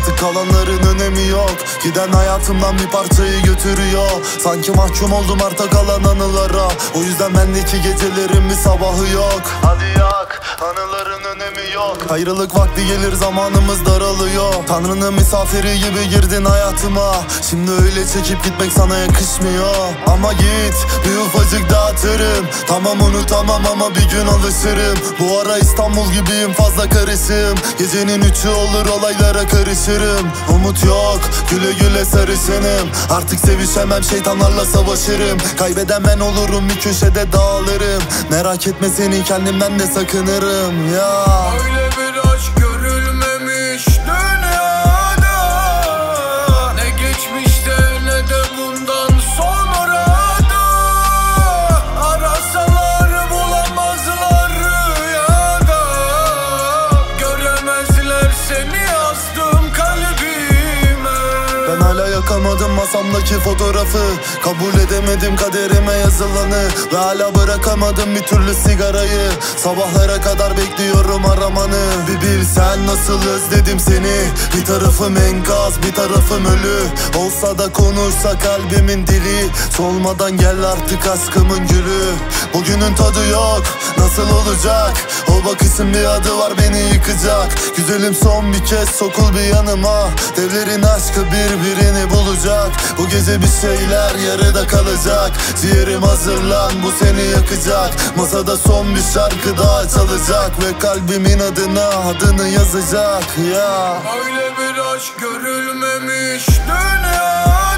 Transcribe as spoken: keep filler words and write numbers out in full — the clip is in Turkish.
Artık kalanların önemi yok. Giden hayatımdan bir parçayı götürüyor. Sanki mahkum oldum arta kalan anılara. O yüzden bendeki gecelerin bir sabahı yok. Hadi yak, anıların önemi yok. Ayrılık vakti gelir, zamanımız daralıyor. Tanrı'nın misafiri gibi girdin hayatıma. Şimdi öyle çekip gitmek sana yakışmıyor. Ama git, bir ufacık dağıtırım. Tamam unutamam ama bir gün alışırım. Bu ara İstanbul gibiyim, fazla karışım. Gecenin üçü olur, olaylara karışırım. Umut yok, güle güle sarışınım. Artık sevişemem, şeytanlarla savaşırım. Kaybeden ben olurum, bir köşede dağılırım. Merak etme, seni kendimden de sakınırım ya. Öyle bir aşk görülmemiş dünyada. Ne geçmişte ne de bundan sonra da. Arasalar bulamazlar rüyada. Göremezler seni yazdım kalbime. Ben hala yakamadım masamdaki fotoğrafı. Kabul edemedim kaderime yazılanı. Ve hala bırakamadım bir türlü sigarayı. Sabahlara kadar bekliyorum aramanı. Bir bilsen nasıl özledim seni. Bir tarafım enkaz, bir tarafım ölü. Olsa da konuşsa kalbimin dili. Solmadan gel artık aşkımın gülü. Bugünün tadı yok, nasıl olacak? O bakışın bir adı var, beni yıkacak. Güzelim son bir kez sokul bir yanıma. Devlerin aşkı birbirini bulacak. Bu gece bir şeyler yarıda kalacak. Ciğerim hazırlan, bu seni yakacak. Masada son bir şarkı daha çalacak. Ve kalbimin adına adını yazacak ya. Öyle bir aşk görülmemiş dünyada.